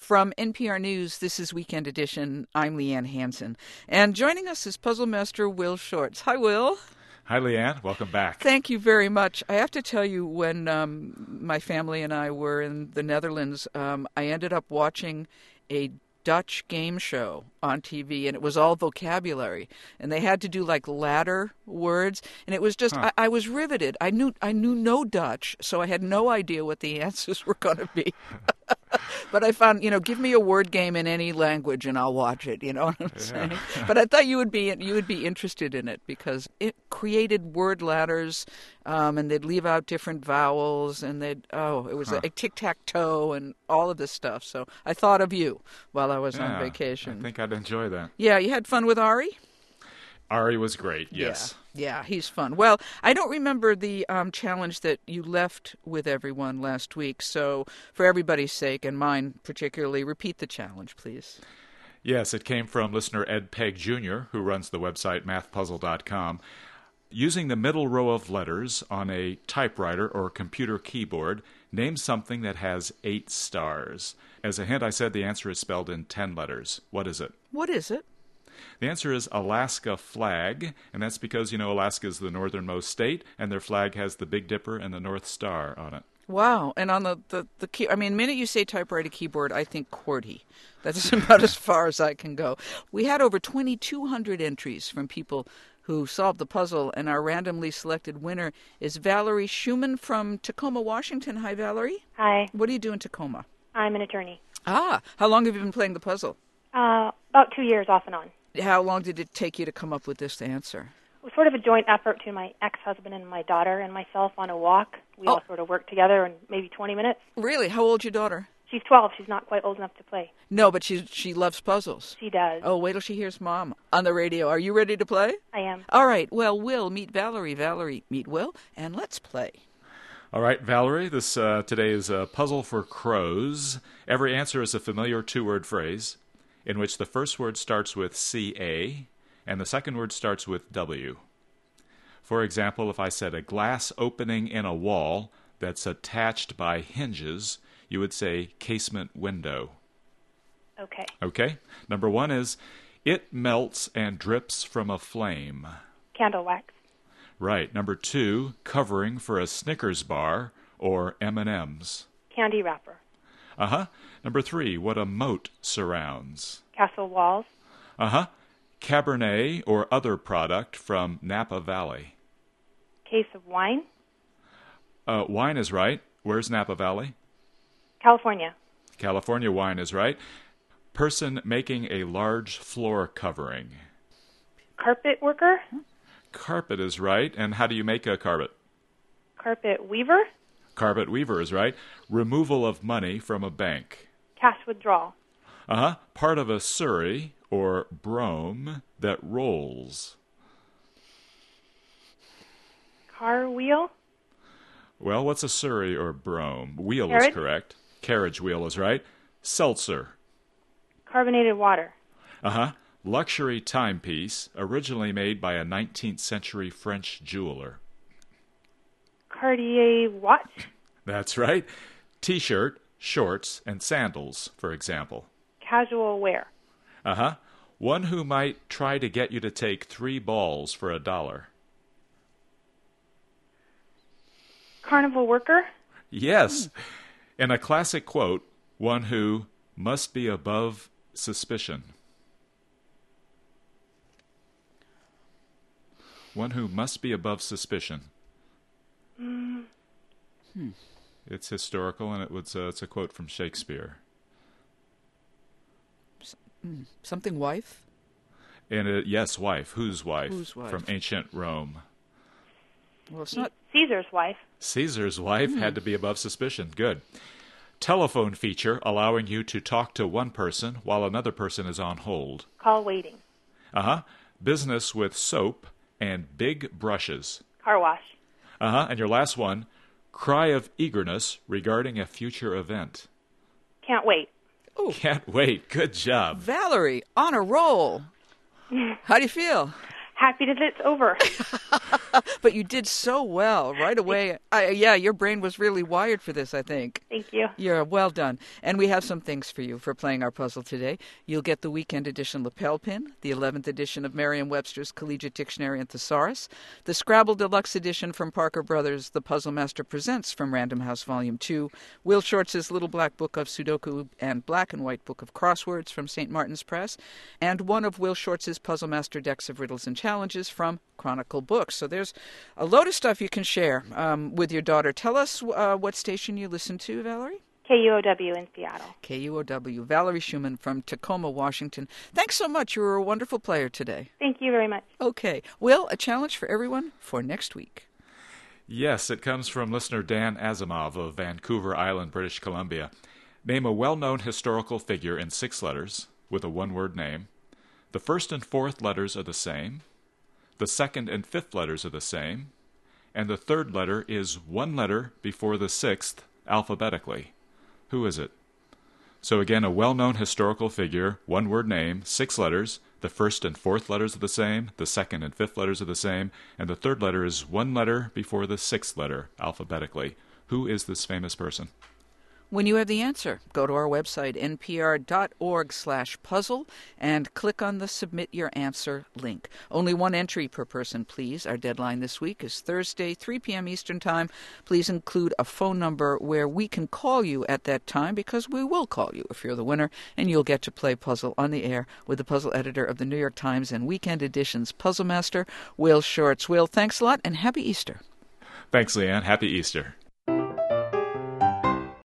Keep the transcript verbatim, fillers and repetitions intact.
From N P R News, this is Weekend Edition. I'm Leanne Hansen. And joining us is Puzzle Master Will Shortz. Hi, Will. Hi, Leanne. Welcome back. Thank you very much. I have to tell you, when um, my family and I were in the Netherlands, um, I ended up watching a Dutch game show on T V, and it was all vocabulary, and they had to do like ladder words, and it was just huh. I, I was riveted. I knew I knew no Dutch, so I had no idea what the answers were going to be. But I found, you know, give me a word game in any language and I'll watch it, you know what I'm yeah. saying? But I thought you would be you would be interested in it because it created word ladders, um, and they'd leave out different vowels, and they'd, oh, it was huh. like tic-tac-toe and all of this stuff. So I thought of you while I was yeah, on vacation. I think I'd enjoy that. Yeah, you had fun with Ari? Ari was great, yes. Yeah, yeah, he's fun. Well, I don't remember the um, challenge that you left with everyone last week, so for everybody's sake, and mine particularly, repeat the challenge, please. Yes, it came from listener Ed Pegg Junior, who runs the website math puzzle dot com. Using the middle row of letters on a typewriter or computer keyboard, name something that has eight stars. As a hint, I said the answer is spelled in ten letters. What is it? What is it? The answer is Alaska flag, and that's because, you know, Alaska is the northernmost state, and their flag has the Big Dipper and the North Star on it. Wow. And on the, the, the key, I mean, the minute you say typewriter keyboard, I think QWERTY. That's about as far as I can go. We had over twenty-two hundred entries from people who solved the puzzle, and our randomly selected winner is Valerie Schumann from Tacoma, Washington. Hi, Valerie. Hi. What do you do in Tacoma? I'm an attorney. Ah. How long have you been playing the puzzle? Uh, about two years off and on. How long did it take you to come up with this answer? It was sort of a joint effort to my ex-husband and my daughter and myself on a walk. We oh. all sort of worked together in maybe twenty minutes. Really? How old's your daughter? She's twelve. She's not quite old enough to play. No, but she she loves puzzles. She does. Oh, wait till she hears Mom on the radio. Are you ready to play? I am. All right. Well, Will, meet Valerie. Valerie, meet Will, and let's play. All right, Valerie, this uh, today is a puzzle for crows. Every answer is a familiar two-word phrase in which the first word starts with C A and the second word starts with W. For example, if I said a glass opening in a wall that's attached by hinges, you would say casement window. Okay. Okay. Number one is, it melts and drips from a flame. Candle wax. Right. Number two, covering for a Snickers bar or M and M's. Candy wrapper. Uh-huh. Number three, what a moat surrounds. Castle walls. Uh-huh. Cabernet or other product from Napa Valley. Case of wine. Uh, wine is right. Where's Napa Valley? California. California wine is right. Person making a large floor covering. Carpet worker. Carpet is right. And how do you make a carpet? Carpet weaver. Carpet weaver is right. Removal of money from a bank. Cash withdrawal. Uh-huh. Part of a surrey or brome that rolls. Car wheel. Well, what's a surrey or brome? Wheel Carriage? is correct. Carriage wheel is right. Seltzer. Carbonated water. Uh-huh. Luxury timepiece, originally made by a nineteenth century French jeweler. Cartier watch. That's right. T-shirt, shorts, and sandals, for example. Casual wear. Uh-huh. One who might try to get you to take three balls for a dollar. Carnival worker. Yes. In a classic quote, one who must be above suspicion. One who must be above suspicion. Mm. Hmm. It's historical, and it was uh, it's a quote from Shakespeare. Something wife? And it, yes, wife. Whose wife? Whose wife? From ancient Rome. Well, it's not Caesar's wife. Caesar's wife Hmm. had to be above suspicion. Good. Telephone feature allowing you to talk to one person while another person is on hold. Call waiting. Uh-huh. Business with soap and big brushes. Car wash. Uh-huh. And your last one, cry of eagerness regarding a future event. Can't wait. Oh, Can't wait. Good job. Valerie, on a roll. How do you feel? happy that it's over. But you did so well right away. I, yeah, your brain was really wired for this, I think. Thank you. You're well done. And we have some things for you for playing our puzzle today. You'll get the weekend edition lapel pin, the eleventh edition of Merriam-Webster's Collegiate Dictionary and Thesaurus, the Scrabble Deluxe edition from Parker Brothers, The Puzzle Master Presents from Random House Volume two, Will Shortz's Little Black Book of Sudoku and Black and White Book of Crosswords from Saint Martin's Press, and one of Will Shortz's Puzzle Master decks of riddles and challenges from Chronicle Books. So there's a load of stuff you can share um, with your daughter. Tell us uh, what station you listen to, Valerie. K U O W in Seattle. K U O W. Valerie Schumann from Tacoma, Washington. Thanks so much. You were a wonderful player today. Thank you very much. Okay. Will, a challenge for everyone for next week. Yes, it comes from listener Dan Asimov of Vancouver Island, British Columbia. Name a well-known historical figure in six letters with a one-word name. The first and fourth letters are the same. The second and fifth letters are the same. And the third letter is one letter before the sixth alphabetically. Who is it? So again, a well-known historical figure, one-word name, six letters. The first and fourth letters are the same. The second and fifth letters are the same. And the third letter is one letter before the sixth letter alphabetically. Who is this famous person? When you have the answer, go to our website, npr.org slash puzzle, and click on the Submit Your Answer link. Only one entry per person, please. Our deadline this week is Thursday, three p.m. Eastern Time. Please include a phone number where we can call you at that time, because we will call you if you're the winner, and you'll get to play puzzle on the air with the puzzle editor of the New York Times and Weekend Edition's Puzzle Master, Will Shortz. Will, thanks a lot, and happy Easter. Thanks, Leanne. Happy Easter.